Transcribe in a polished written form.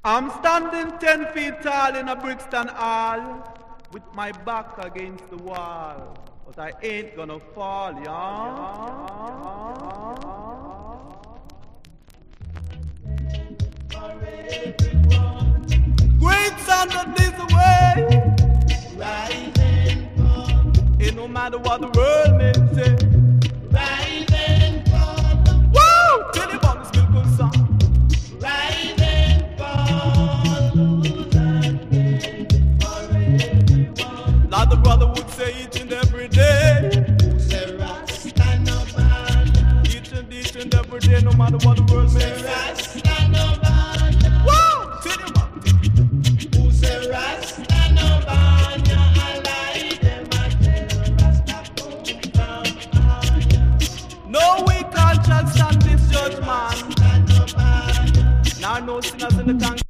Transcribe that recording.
I'm standing 10 feet tall in a Brixton Hall with my back against the wall, but I ain't gonna fall, Great sound that leads the way, Rise and fall, ain't no matter what the world may say. rise and fall, Woo! Tell you about this beautiful song. rise and fall, lose and gain for everyone. Like the brother would say each and every day. Say Rasta no bana, Each and every day, no matter what the world may say say. Rasta no bana, Woo! Tell you about it. who say Rasta no bana, I lie them a tell Rasta come from higher. No weak heart shall stand this judgment. Rasta no bana. Nor no sinners in the